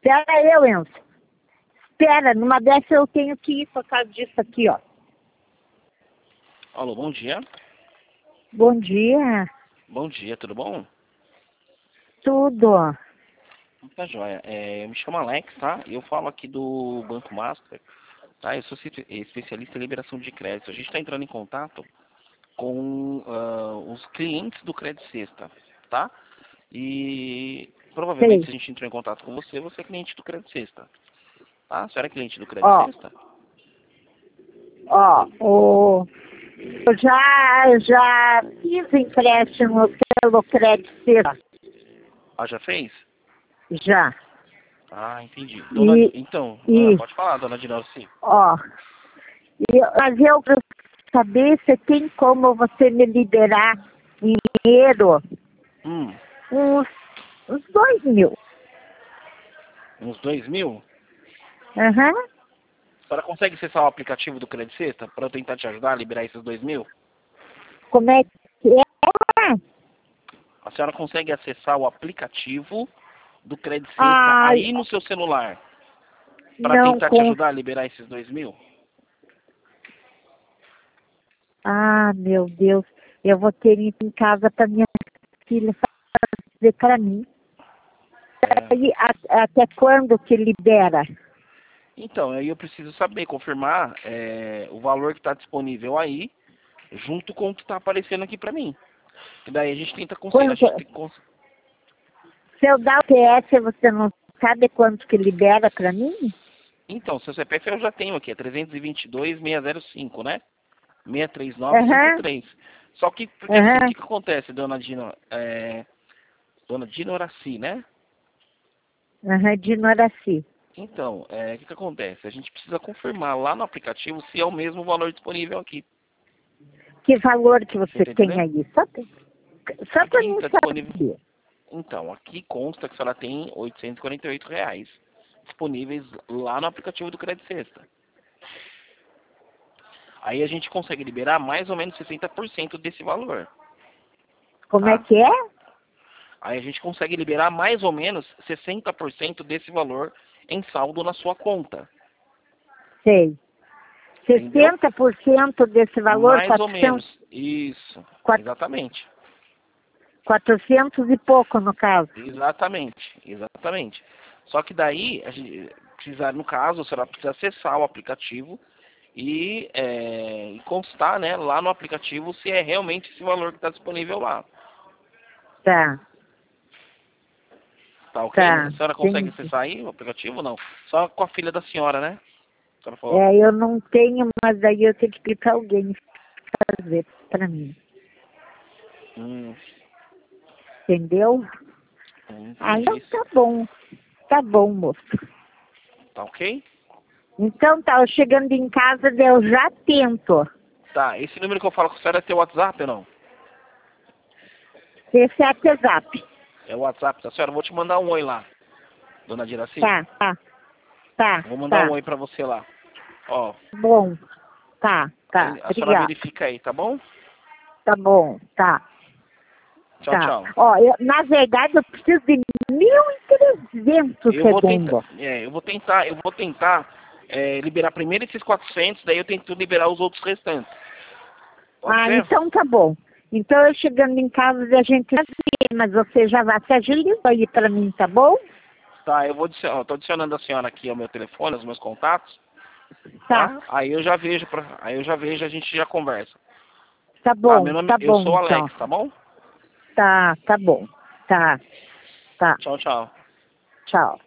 Espera aí, Enzo. Espera, numa dessa eu tenho que ir por causa disso aqui, ó. Alô, bom dia. Bom dia. Bom dia, tudo bom? Tudo. Tá joia. Eu me chamo Alex, tá? Eu falo aqui do Banco Master, tá? Eu sou especialista em liberação de crédito. A gente está entrando em contato com os clientes do Crédito Sexta, tá? E provavelmente se a Sei. gente entrou em contato com você, você é cliente do Crédito Sexta, tá? A senhora é cliente do Crédito Ó, Sexta? eu já fiz empréstimo pelo Crédito Sexta. Ah, já fez? Já. Ah, entendi. E, Então, e pode falar, dona Dinalci. ó, mas eu quero saber se tem como você me liberar dinheiro, Hum, uns 2.000. uns 2.000? Aham. A senhora consegue acessar o aplicativo do Crédito Sexta para eu tentar te ajudar a liberar esses 2.000? Como é que é? A senhora consegue acessar o aplicativo do Crédito Sexta Ai, aí no seu celular para não tentar te com. ajudar a liberar esses 2.000? Ah, meu Deus. Eu vou ter ir em casa para minha filha fazer para mim. É. Aí, até quando que libera? Então, aí eu preciso saber, confirmar o valor que está disponível aí, junto com o que está aparecendo aqui para mim. E daí a gente tenta conseguir. A Quanto? gente tem que Se eu dar o PS, você não sabe quanto que libera para mim? Então, seu CPF eu já tenho aqui, é 322.605, né? Aham, 63953. Só que, porque assim, o aham, que acontece, dona Dina? Dona Dina Horaci, né? aham, de Noraci. Então, o que acontece? A gente precisa confirmar lá no aplicativo se é o mesmo valor disponível aqui. Que valor que Você você está tem entendendo? aí? Só para Aqui mim está disponível. saber. Então, aqui consta que a senhora tem R$ 848 disponíveis lá no aplicativo do Crédito Sexta. Aí a gente consegue liberar mais ou menos 60% desse valor, Como é tá? que é? Aí a gente consegue liberar mais ou menos 60% desse valor em saldo na sua conta. Sei. Entendeu? 60% desse valor, Mais ou menos. Isso. Exatamente. 400 e pouco, no caso. Exatamente. Exatamente. Só que daí, a gente precisa, no caso, a senhora precisa acessar o aplicativo e constar, né, lá no aplicativo se é realmente esse valor que está disponível lá. Tá, Tá ok? A tá. senhora consegue Entendi. acessar aí o aplicativo ou não? Só com a filha da senhora, né? A senhora falou. É, eu não tenho, mas daí eu tenho que pedir para alguém fazer para mim. Hum, Entendeu? Ah, então entendi. tá bom. Tá bom, moço. Tá ok? Então tá, eu chegando em casa, eu já tento. Tá, esse número que eu falo com a senhora é teu WhatsApp ou não? Esse é WhatsApp. É o WhatsApp da senhora? Eu vou te mandar um oi lá, dona Diraci. Tá, tá, tá, Eu vou mandar um tá. oi pra você lá. Ó, Bom. Tá, tá. aí a senhora Obrigada. verifica aí, tá bom? Tá bom, tá. Tchau, Tá. tchau. Ó, na verdade, eu preciso de 1.300 segundos. Eu vou tentar liberar primeiro esses 400, daí eu tento liberar os outros restantes. Pode Ah, ser? então tá bom. Então, eu chegando em casa, a gente vai ver, mas você já vai se agilizar aí pra mim, tá bom? Tá, eu tô adicionando a senhora aqui ao meu telefone, aos meus contatos, Tá, tá? Aí eu já vejo, a gente já conversa. Tá, tá eu bom, sou o então. Alex, tá bom? Tá bom. Tá, tá. Tchau, tchau. Tchau.